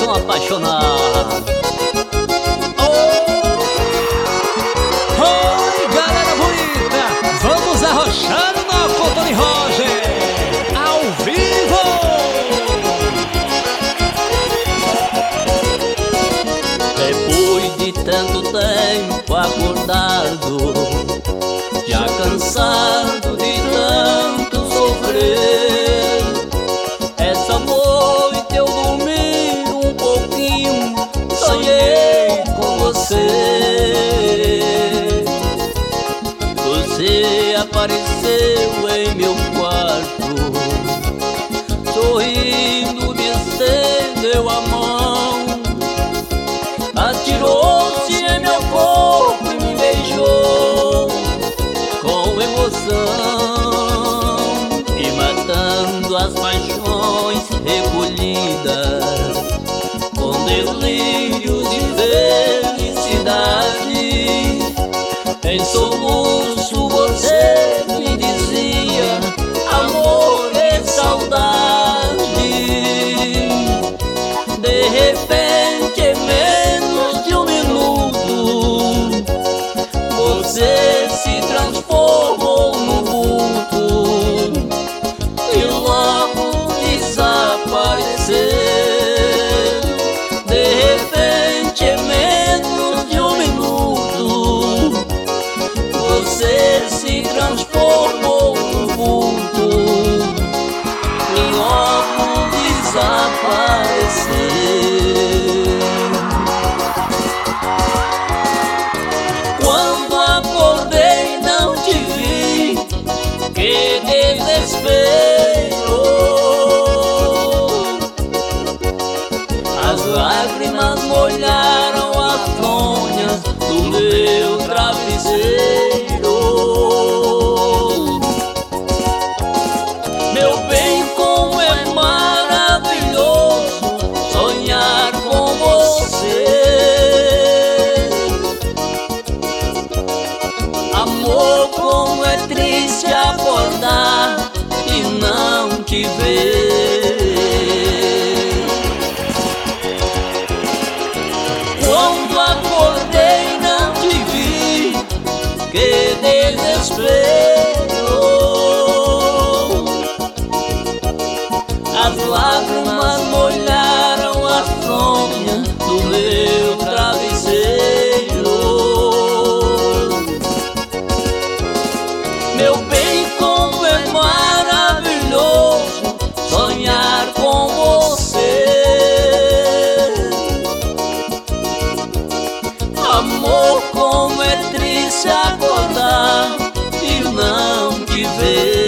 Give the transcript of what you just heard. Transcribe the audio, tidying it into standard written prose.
coração apaixonado. Oi, galera bonita, vamos arrochar o nosso Tony Roger ao vivo. Depois de tanto tempo acordado, já cansado de tanto sofrer, essa noite eu dormi um pouquinho, sonhei com você. Você apareceu em meu quarto, sorrindo me estendeu a mão, atirou-se em meu corpo e me beijou com emoção, e matando as paixões recolhidas com delírios de felicidade. Em soluço você me dizia amor e saudade. De repente, em menos de um minuto, você se transformou no vulto e logo desapareceu. De repente, em menos de um minuto, você se transformou no vulto e logo desapareceu. Quando acordei não te vi, que desespero. As lágrimas molharam as fronhas do meu travesseiro. Meu bem, como é maravilhoso sonhar com você. Amor, como é triste acordar e não te ver. Quando acordei não te vi, que desespero. As lágrimas molharam as fronhas do meu travesseiro. Meu bem, como é maravilhoso sonhar com você. Amor, como é triste acordar e não te ver.